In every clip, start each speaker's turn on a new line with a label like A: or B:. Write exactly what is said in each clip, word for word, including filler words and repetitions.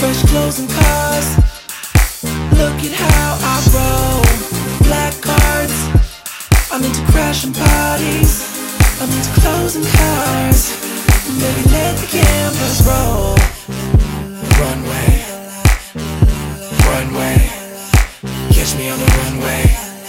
A: Fresh clothes and cars. Look at how I roll. Black cards. I'm into crashing parties. I'm into clothes and cars. Baby, let the cameras roll. Runway, runway. Catch me on the runway.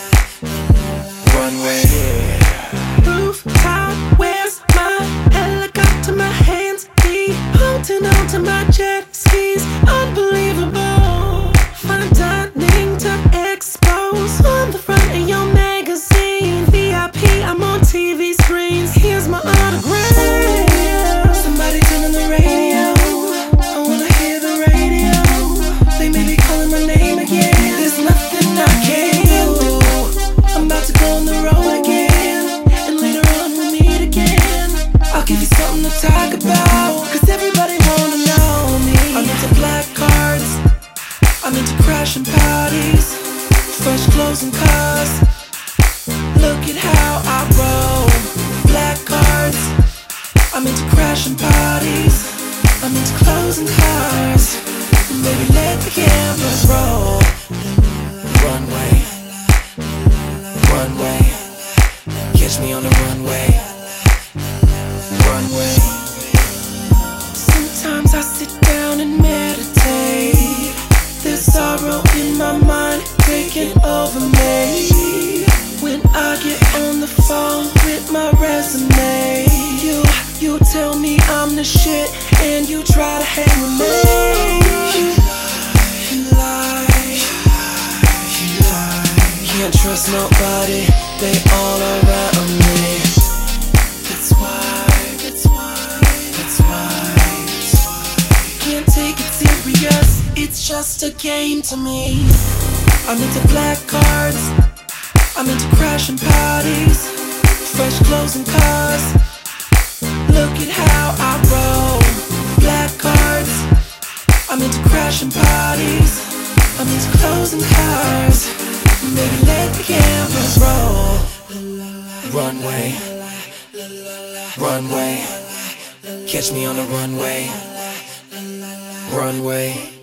A: Runway, yeah. Rooftop, where's my helicopter? My hands be holding on to my jet skis. Unbelievable. Fine dining to expose on the front of your magazine. V I P, I'm on T V screens. Here's my autograph. Somebody turn on the radio. I wanna hear the radio. They may be calling my name again. There's nothing I can't do. I'm about to go on the road again, and later on we'll meet again. I'll give you something to talk about, cause everybody wanna know me. I'm into black cards. I'm into crashing parties. Fresh clothes and cars. Look at how I roll. Black cards. I'm into crashing parties. I'm into clothes and cars. Baby, let the cameras roll. Runway, runway. Catch me on the runway. Runway. Sometimes I sit down and meditate. There's sorrow in my mind taking over me. When I get on the phone with my resume, You, you tell me I'm the shit, and you try to hang with me. You lie, you lie, you lie. Can't trust nobody, they all around me. That's why, that's why, that's why, that's why. Can't take it serious, it's just a game to me. I'm into black cards. I'm into crashing parties. Fresh clothes and cars. Look at how I roll. Black cards. I'm into crashing parties. I'm into clothes and cars. Baby, let the cameras roll. Runway, runway. Catch me on the runway. Runway.